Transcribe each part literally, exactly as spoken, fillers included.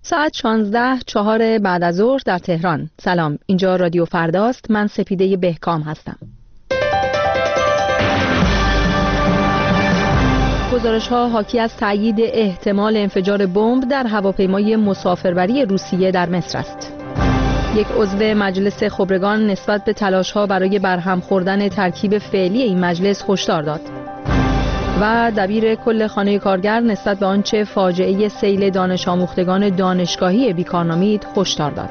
ساعت شانزده چهار بعد از ظهر در تهران. سلام، اینجا رادیو فرداست. من سپیده بهکام هستم. گزارش‌ها حاکی از تأیید احتمال انفجار بمب در هواپیمای مسافربری روسیه در مصر است. یک عضو مجلس خبرگان نسبت به تلاش‌ها برای برهم خوردن ترکیب فعلی این مجلس هشدار داد. و دبیر کل خانه کارگر نسبت به آنچه فاجعه سیل دانش آموختگان دانشگاهی بیکار نامید هشدار داد.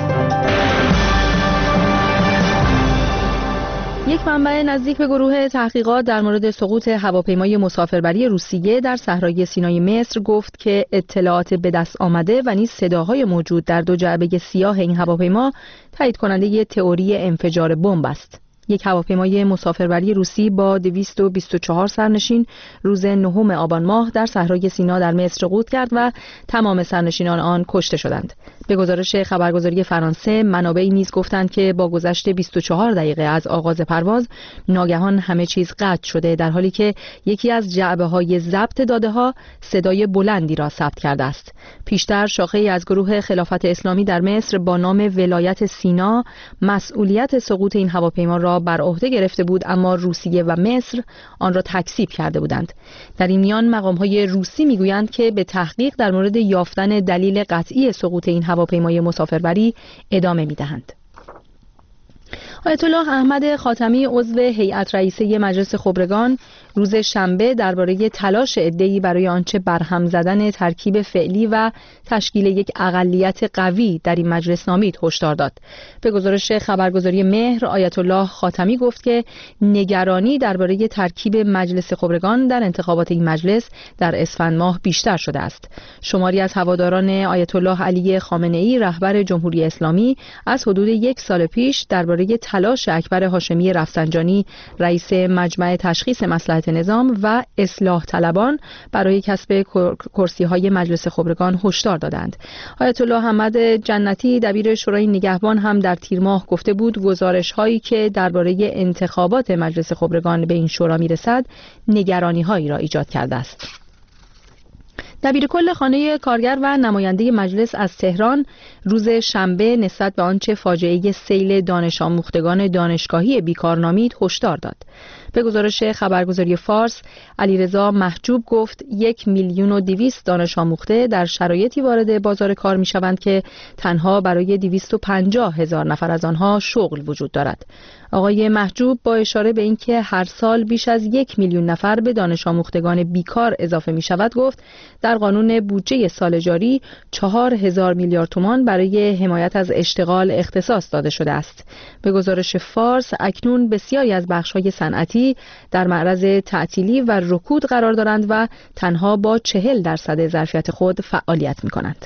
یک منبع نزدیک به گروه تحقیقات در مورد سقوط هواپیمای مسافربری روسیه در صحرای سینای مصر گفت که اطلاعات به دست آمده و نیز صداهای موجود در دو جعبه سیاه این هواپیما تایید کننده تئوری انفجار بمب است. یک هواپیمای مسافربری روسی با دویست و بیست و چهار سرنشین روز نهم آبان ماه در صحرای سینا در مصر سقوط کرد و تمام سرنشینان آن کشته شدند. به گزارش خبرگزاری فرانسه، منابعی نیز گفتند که با گذشت بیست و چهار دقیقه از آغاز پرواز ناگهان همه چیز قطع شده، در حالی که یکی از جعبه‌های ضبط داده‌ها صدای بلندی را ثبت کرده است. پیشتر شاخه‌ای از گروه خلافت اسلامی در مصر با نام ولایت سینا مسئولیت سقوط این هواپیما را بر عهده گرفته بود، اما روسیه و مصر آن را تکذیب کرده بودند. در این میان مقام‌های روسی میگویند که به تحقیق در مورد یافتن دلیل قطعی سقوط این هواپیمای مسافربری ادامه می‌دهند. آیت الله احمد خاتمی عضو هیئت رئیسه مجلس خبرگان روز شنبه درباره تلاش عده‌ای برای آنچه برهم زدن ترکیب فعلی و تشکیل یک اقلیت قوی در این مجلس نامید هشدار داد. به گزارش خبرگزاری مهر، آیت الله خاتمی گفت که نگرانی درباره ترکیب مجلس خبرگان در انتخابات این مجلس در اسفند ماه بیشتر شده است. شماری از هواداران آیت الله علی خامنه‌ای رهبر جمهوری اسلامی از حدود یک سال پیش درباره تلاش اکبر هاشمی رفسنجانی رئیس مجمع تشخیص مصلحت نظام و اصلاح طلبان برای کسب کرسی‌های مجلس خبرگان هشدار دادند. آیت الله احمد جنتی دبیر شورای نگهبان هم در تیر ماه گفته بود گزارش‌هایی که درباره انتخابات مجلس خبرگان به این شورا میرسد نگرانی‌هایی را ایجاد کرده است. دبیر کل خانه کارگر و نماینده مجلس از تهران روز شنبه نسبت به آنچه فاجعه سیل دانش آموختگان دانشگاهی بیکار نامید هشدار داد. به گزارش خبرگزاری فارس، علیرضا محجوب گفت یک میلیون و دویست دانش آموخته در شرایطی وارد بازار کار می شوند که تنها برای دویست و پنجاه هزار نفر از آنها شغل وجود دارد. آقای محجوب با اشاره به اینکه هر سال بیش از یک میلیون نفر به دانش آموختگان بیکار اضافه می شود گفت در قانون بودجه سال جاری چهار هزار میلیارد تومان برای حمایت از اشتغال اختصاص داده شده است. به گزارش فارس، اکنون بسیاری از بخش‌های صنعتی در معرض تعطیلی و رکود قرار دارند و تنها با چهل درصد ظرفیت خود فعالیت می‌کنند.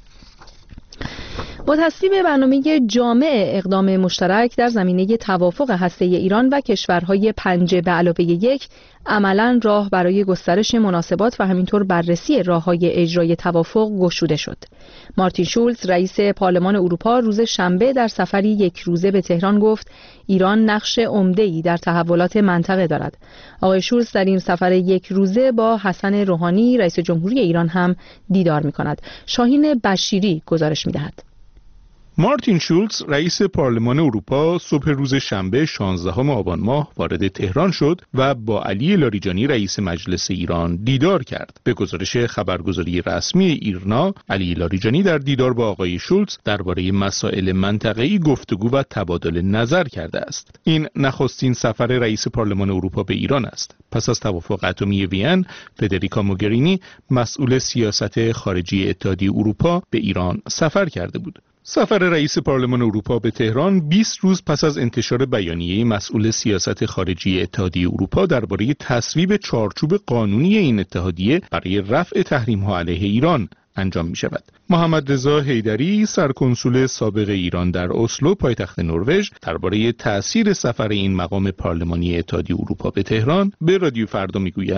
با تصویب برنامه جامع اقدام مشترک در زمینه توافق هسته‌ای ایران و کشورهای پنج به علاوه یک، عملاً راه برای گسترش مناسبات و همینطور بررسی راه‌های اجرای توافق گشوده شد. مارتین شولز رئیس پارلمان اروپا روز شنبه در سفری یک روزه به تهران گفت ایران نقش عمده‌ای در تحولات منطقه دارد. آقای شولز در این سفر یک روزه با حسن روحانی رئیس جمهوری ایران هم دیدار می‌کند. شاهین بشیری گزارش می‌دهد. مارتین شولز رئیس پارلمان اروپا صبح روز شنبه شانزدهم آبان ماه وارد تهران شد و با علی لاریجانی رئیس مجلس ایران دیدار کرد. به گزارش خبرگزاری رسمی ایرنا، علی لاریجانی در دیدار با آقای شولز درباره مسائل منطقه‌ای گفتگو و تبادل نظر کرده است. این نخستین سفر رئیس پارلمان اروپا به ایران است. پس از توافق اتمی وین، فدریکا موگرینی مسئول سیاست خارجی اتحادیه اروپا به ایران سفر کرده بود. سفر رئیس پارلمان اروپا به تهران بیست روز پس از انتشار بیانیه مسئول سیاست خارجی اتحادیه اروپا درباره تصویب چارچوب قانونی این اتحادیه برای رفع تحریم‌ها علیه ایران انجام می شود. محمد رضا حیدری سرکنسول سابق ایران در اسلو پایتخت نروژ درباره تأثیر سفر این مقام پارلمانی اتحادیه اروپا به تهران به رادیو فردا می گوید: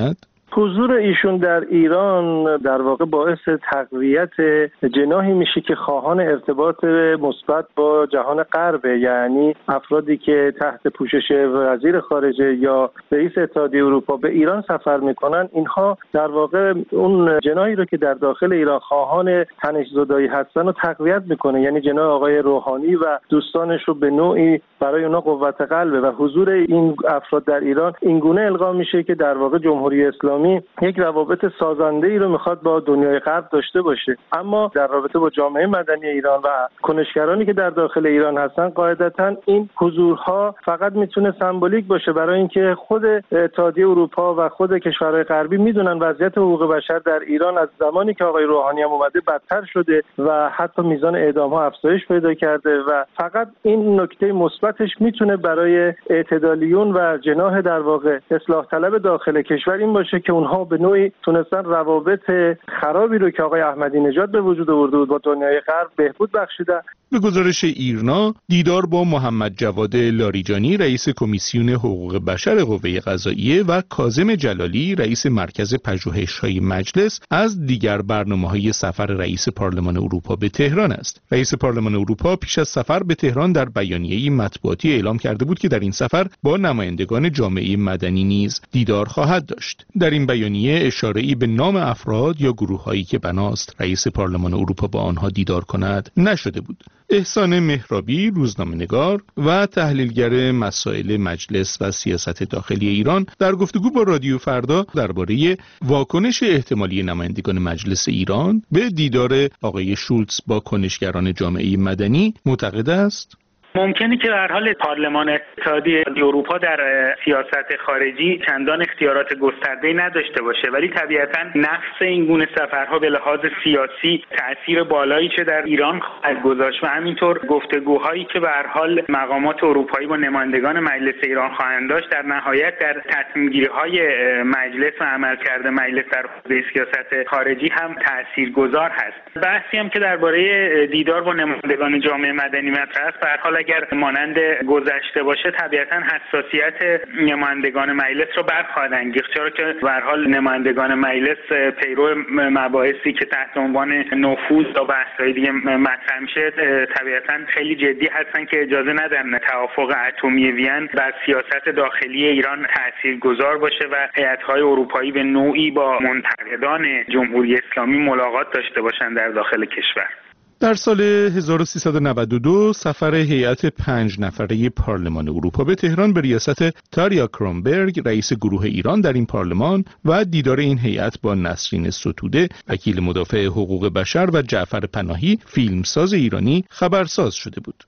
حضور ایشون در ایران در واقع باعث تقویت جناحی میشه که خواهان ارتباط مثبت با جهان غربه، یعنی افرادی که تحت پوشش وزیر خارجه یا رئیس اتحادیه اروپا به ایران سفر میکنن، اینها در واقع اون جناحی رو که در داخل ایران خواهان تنش‌زدایی هستن رو تقویت میکنه، یعنی جناح آقای روحانی و دوستانش رو به نوعی برای اونا قوت قلبه و حضور این افراد در ایران اینگونه القا میشه که در واقع جمهوری اسلامی یک روابط سازنده ای رو میخواد با دنیای غرب داشته باشه. اما در رابطه با جامعه مدنی ایران و کنشگرانی که در داخل ایران هستن، قاعدتاً این حضورها فقط میتونه سمبولیک باشه، برای اینکه خود اتحادیه اروپا و خود کشورهای غربی میدونن وضعیت حقوق بشر در ایران از زمانی که آقای روحانی هم اومده بدتر شده و حتی میزان اعدام ها افزایش پیدا کرده و فقط این نکته مثبتش میتونه برای اعتدالیون و جناح در واقع اصلاح طلب داخل کشور این باشه که اونها به نوعی تونستن روابط خرابی رو که آقای احمدی نژاد به وجود آورده بود با دنیای غرب بهبود بخشیدن. به گزارش ایرنا، دیدار با محمد جواد لاریجانی رئیس کمیسیون حقوق بشر قوه قضاییه و کاظم جلالی رئیس مرکز پژوهش‌های مجلس از دیگر برنامه‌های سفر رئیس پارلمان اروپا به تهران است. رئیس پارلمان اروپا پیش از سفر به تهران در بیانیه‌ای مطبوعاتی اعلام کرده بود که در این سفر با نمایندگان جامعه مدنی نیز دیدار خواهد داشت. در این بیانیه اشاره‌ای به نام افراد یا گروه‌هایی که بناست رئیس پارلمان اروپا با آنها دیدار کند نشده بود. احسان مهرابی، روزنامه‌نگار و تحلیلگر مسائل مجلس و سیاست داخلی ایران، در گفتگو با رادیو فردا درباره واکنش احتمالی نمایندگان مجلس ایران به دیدار آقای شولتز با کنشگران جامعه مدنی معتقد است ممکنه که به هر حال پارلمان اتحادیه اروپا در سیاست خارجی چندان اختیارات گسترده‌ای نداشته باشه، ولی طبیعتاً نقص این گونه سفرها به لحاظ سیاسی تأثیر بالایی چه در ایران خواهد گذاشت و همینطور گفتگوهایی که به هر حال مقامات اروپایی با نمایندگان مجلس ایران خواهند داشت در نهایت در تصمیم‌گیری‌های مجلس و عملکرد مجلس در حوزه سیاست خارجی هم تاثیرگذار هست. بحثی هم که درباره دیدار با نمایندگان جامعه مدنی مطرح است، به هر حال اگر مانند گذشته باشه طبیعتاً حساسیت نمایندگان مجلس رو برخواهد انگیخت، چرا که به هر حال نمایندگان مجلس پیرو مباحثی که تحت عنوان نفوذ و بحث‌های دیگه مطرح میشه طبیعتاً خیلی جدی هستن که اجازه ندن توافق اتمی وین بر سیاست داخلی ایران تاثیرگذار باشه و هیئت‌های اروپایی به نوعی با منتقدان جمهوری اسلامی ملاقات داشته باشن در داخل کشور. در سال هزار و سیصد و نود و دو سفر هیئت پنج نفره پارلمان اروپا به تهران به ریاست تاریا کرونبرگ رئیس گروه ایران در این پارلمان و دیدار این هیئت با نسرین ستوده وکیل مدافع حقوق بشر و جعفر پناهی فیلمساز ایرانی خبرساز شده بود.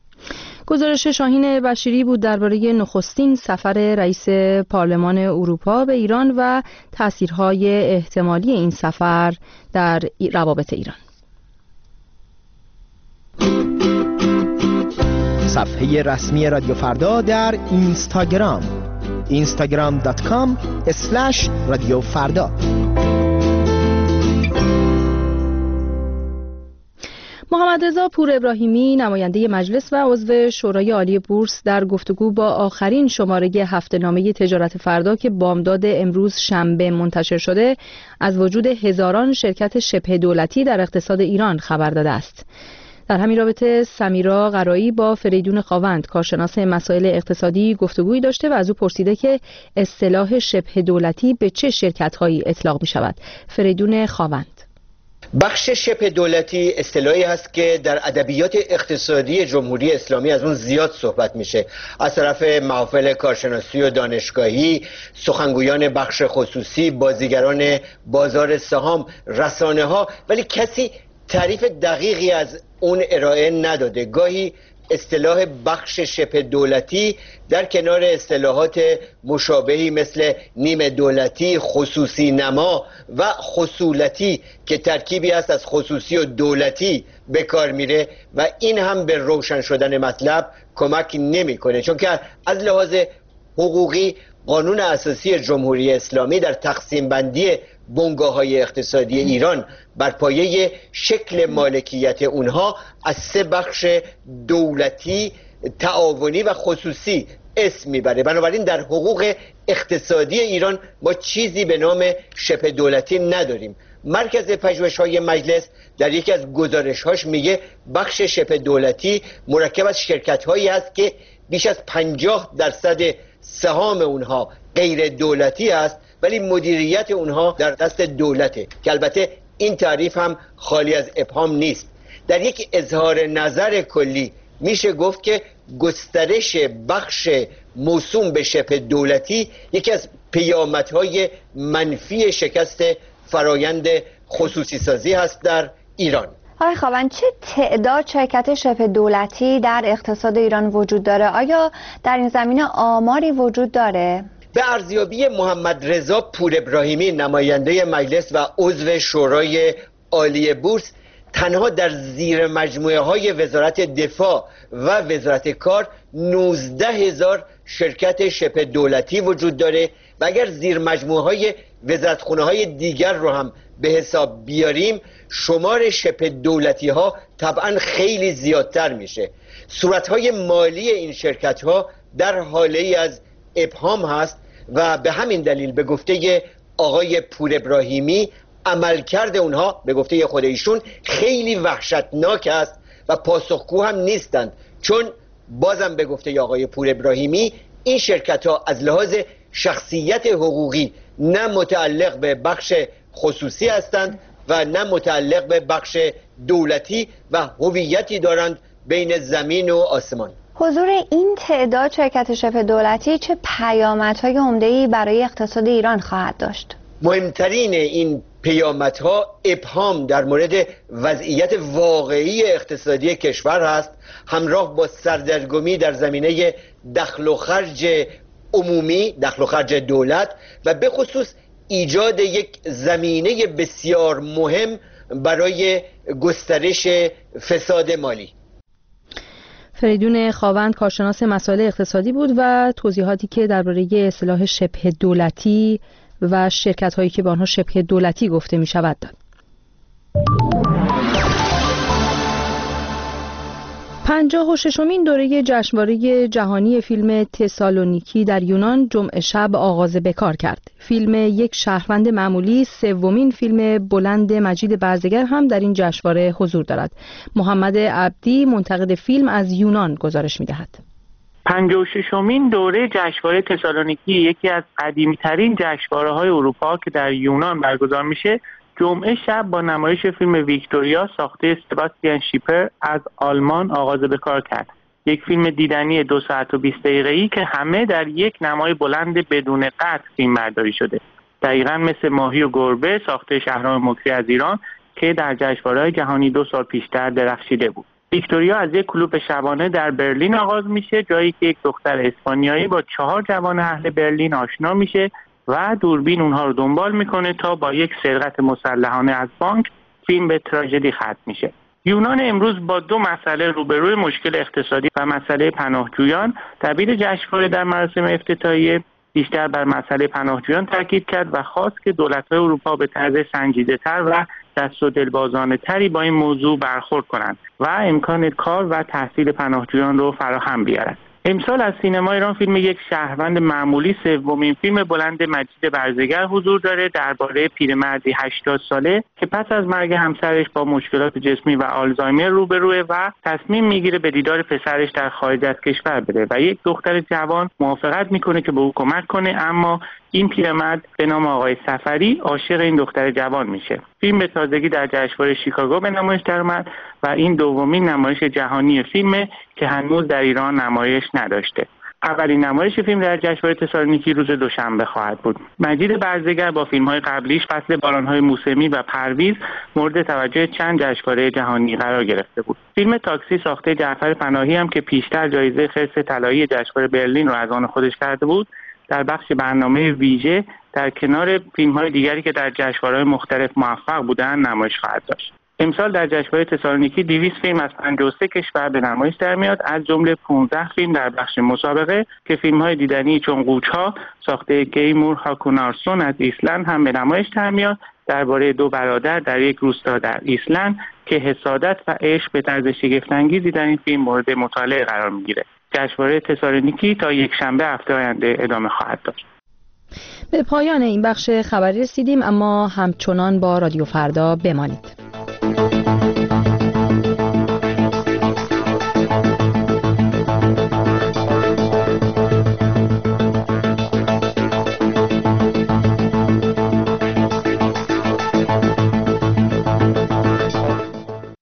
گزارش شاهین بشیری بود درباره نخستین سفر رئیس پارلمان اروپا به ایران و تأثیرهای احتمالی این سفر در روابط ایران. صفحه رسمی رادیو فردا در اینستاگرام اینستاگرام دات کام اسلش رادیو فردا. محمد رضا پور ابراهیمی نماینده مجلس و عضو شورای عالی بورس در گفتگو با آخرین شماره هفته‌نامه تجارت فردا که بامداد امروز شنبه منتشر شده از وجود هزاران شرکت شبه دولتی در اقتصاد ایران خبر داده است. در همین رابطه سمیرا قرایی با فریدون خاوند کارشناس مسائل اقتصادی گفتگویی داشته و از او پرسیده که اصطلاح شبه دولتی به چه شرکت‌هایی اطلاق می‌شود. فریدون خاوند: بخش شبه دولتی اصطلاحی هست که در ادبیات اقتصادی جمهوری اسلامی از اون زیاد صحبت میشه از طرف محافل کارشناسی و دانشگاهی، سخنگویان بخش خصوصی، بازیگران بازار سهام، رسانه ها، ولی کسی تعریف دقیقی از اون ارائه نداده. گاهی اصطلاح بخش شبه دولتی در کنار اصطلاحات مشابهی مثل نیمه دولتی، خصوصی نما و خصولتی که ترکیبی است از خصوصی و دولتی به کار میره و این هم به روشن شدن مطلب کمک نمیکنه، چون که از لحاظ حقوقی قانون اساسی جمهوری اسلامی در تقسیم بندی بنگاه‌های اقتصادی ایران بر پایه شکل مالکیت اونها از سه بخش دولتی، تعاونی و خصوصی اسم میبره. بنابراین در حقوق اقتصادی ایران ما چیزی به نام شبه دولتی نداریم. مرکز پژوهش‌های مجلس در یکی از گزارش‌هاش میگه بخش شبه دولتی مرکب از شرکت‌هایی است که بیش از پنجاه درصد سهام اونها غیر دولتی است ولی مدیریت اونها در دست دولته، که البته این تعریف هم خالی از ابهام نیست. در یک اظهار نظر کلی میشه گفت که گسترش بخش موسوم به شبه دولتی یکی از پیامدهای منفی شکست فرایند خصوصی سازی هست در ایران. آقای خاوند، چه تعداد شرکت شبه دولتی در اقتصاد ایران وجود داره؟ آیا در این زمینه آماری وجود داره؟ به ارزیابی محمد رضا پور ابراهیمی، نماینده مجلس و عضو شورای عالی بورس، تنها در زیر مجموعه های وزارت دفاع و وزارت کار نوزده هزار شرکت شبه دولتی وجود داره و اگر زیر مجموعه های وزارتخونه های دیگر رو هم به حساب بیاریم شمار شبه دولتی ها طبعا خیلی زیادتر میشه. صورت های مالی این شرکت ها در حاله ای از ابهام هست و به همین دلیل به گفته آقای پور ابراهیمی عملکرد اونها به گفته خود ایشون خیلی وحشتناک است و پاسخگو هم نیستند، چون بازم به گفته آقای پور ابراهیمی این شرکت ها از لحاظ شخصیت حقوقی نه متعلق به بخش خصوصی هستند و نه متعلق به بخش دولتی و هویتی دارند بین زمین و آسمان. حضور این تعداد شرکت شبه دولتی چه پیامدهای عمده‌ای برای اقتصاد ایران خواهد داشت؟ مهمترین این پیامدها ابهام در مورد وضعیت واقعی اقتصادی کشور هست، همراه با سردرگمی در زمینه دخل و خرج عمومی، دخل و خرج دولت و به خصوص ایجاد یک زمینه بسیار مهم برای گسترش فساد مالی. فریدون خاوند کارشناس مسائل اقتصادی بود و توضیحاتی که درباره اصطلاح شبه دولتی و شرکت‌هایی که به آنها شبه دولتی گفته می‌شود داد. پنجاه و ششمین دوره جشنواره جهانی فیلم تسالونیکی در یونان جمعه شب آغاز به کار کرد. فیلم یک شهروند معمولی سومین فیلم بلند مجید برزگر هم در این جشنواره حضور دارد. محمد عبدی منتقد فیلم از یونان گزارش می‌دهد. پنجاه و ششمین دوره جشنواره تسالونیکی یکی از قدیمی‌ترین جشنواره‌های اروپا که در یونان برگزار میشه، جمعه شب با نمایش فیلم ویکتوریا ساخته سباستیان شیپر از آلمان آغاز به کار کرد. یک فیلم دیدنی دو ساعت و بیست دقیقه‌ای که همه در یک نمای بلند بدون قطع فیلم برداری شده. دقیقاً مثل ماهی و گربه ساخته شهرام مکری از ایران که در جشنواره‌های جهانی دو سال پیشتر درخشیده بود. ویکتوریا از یک کلوپ شبانه در برلین آغاز میشه، جایی که یک دختر اسپانیایی با چهار جوان اهل برلین آشنا میشه و دوربین اونها رو دنبال میکنه تا با یک سرقت مسلحانه از بانک فیلم به تراژدی ختم میشه. یونان امروز با دو مسئله روبروی مشکل اقتصادی و مسئله پناهجویان. دبیر جشنواره در مراسم افتتاحیه بیشتر بر مسئله پناهجویان تاکید کرد و خواست که دولت‌های اروپا به طرز سنجیده‌تر و دست و دلبازانه تری با این موضوع برخورد کنند و امکان کار و تحصیل پناهجویان رو فراهم بیارند. امسال از سینما ایران فیلم یک شهروند معمولی سومین فیلم بلند مجید برزگر حضور داره، درباره پیرمردی هشتاد ساله که پس از مرگ همسرش با مشکلات جسمی و آلزایمر روبروه و تصمیم میگیره به دیدار پسرش در خارج از کشور بره و یک دختر جوان موافقت میکنه که به او کمک کنه، اما این پیرمرد به نام آقای سفری عاشق این دختر جوان میشه. فیلم به تازگی در جشنواره شیکاگو به نمایش درآمد و این دومین نمایش جهانی فیلمه که هنوز در ایران نمایش نداشته. اولین نمایش فیلم در جشنواره تسالونیکی روز دوشنبه خواهد بود. مجید برزگر با فیلم‌های قبلیش فصل باران‌های موسمی و پرویز مورد توجه چند جشنواره جهانی قرار گرفته بود. فیلم تاکسی ساخته جعفر پناهی هم که پیشتر جایزه خرس طلایی جشنواره برلین رو از آن خودش کرده بود، در بخش برنامه ویژه در کنار فیلم‌های دیگری که در جشنواره‌های مختلف موفق بودند نمایش خواهد داشت. امسال در جشنواره تسالونیکی دویست فیلم از پنجاه و سه کشور به نمایش در میاد، از جمله پانزده فیلم در بخش مسابقه که فیلم‌های دیدنی چون قوچ‌ها ساخته گیمور هاکونارسون از ایسلند هم به نمایش در میاد، درباره دو برادر در یک روستا در ایسلند که حسادت و عشق به طرز شگفت‌انگیزی در این فیلم مورد مطالعه قرار می‌گیره. جشنواره تسالونیکی تا یک شنبه هفته آینده ادامه خواهد داشت. به پایان این بخش خبری رسیدیم، اما همچنان با رادیو فردا بمانید.